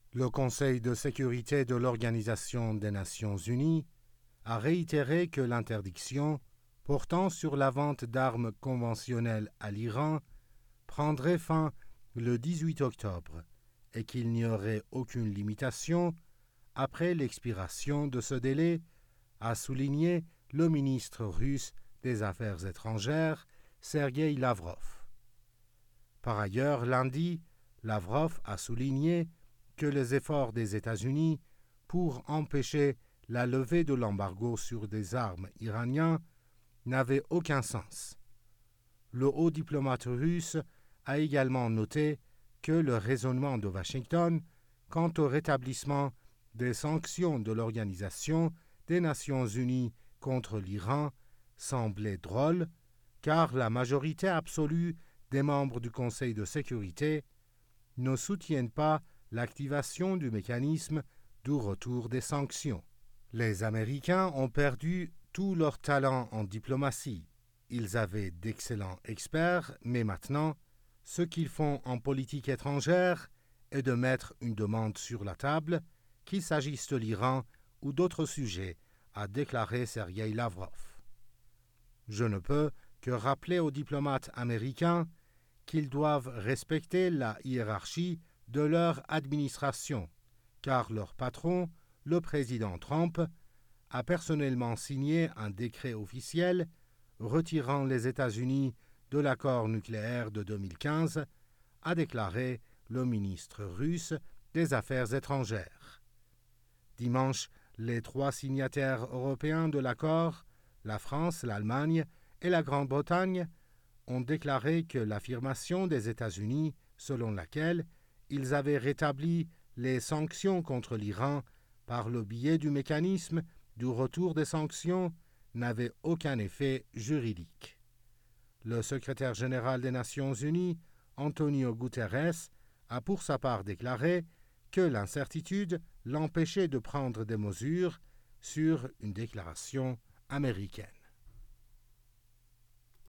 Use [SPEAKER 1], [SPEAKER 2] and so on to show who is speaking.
[SPEAKER 1] Le Conseil de sécurité de l'Organisation des Nations Unies a réitéré que l'interdiction portant sur la vente d'armes conventionnelles à l'Iran prendrait fin le 18 octobre et qu'il n'y aurait aucune limitation après l'expiration de ce délai, a souligné le ministre russe des Affaires étrangères, Sergueï Lavrov. Par ailleurs, lundi, Lavrov a souligné que les efforts des États-Unis pour empêcher la levée de l'embargo sur des armes iraniennes n'avaient aucun sens. Le haut diplomate russe a également noté que le raisonnement de Washington quant au rétablissement des sanctions de l'Organisation des Nations Unies contre l'Iran semblait drôle, car la majorité absolue des membres du Conseil de sécurité ne soutiennent pas l'activation du mécanisme du retour des sanctions. Les Américains ont perdu tout leur talent en diplomatie. Ils avaient d'excellents experts, mais maintenant, ce qu'ils font en politique étrangère est de mettre une demande sur la table, qu'il s'agisse de l'Iran ou d'autres sujets, a déclaré Sergueï Lavrov. Je ne peux que rappeler aux diplomates américains qu'ils doivent respecter la hiérarchie de leur administration, car leur patron, le président Trump, a personnellement signé un décret officiel retirant les États-Unis de l'accord nucléaire de 2015, a déclaré le ministre russe des Affaires étrangères. Dimanche, les 3 signataires européens de l'accord, la France, l'Allemagne et la Grande-Bretagne, ont déclaré que l'affirmation des États-Unis selon laquelle ils avaient rétabli les sanctions contre l'Iran par le biais du mécanisme du retour des sanctions n'avait aucun effet juridique. Le secrétaire général des Nations Unies, Antonio Guterres, a pour sa part déclaré que l'incertitude l'empêchait de prendre des mesures sur une déclaration américaine.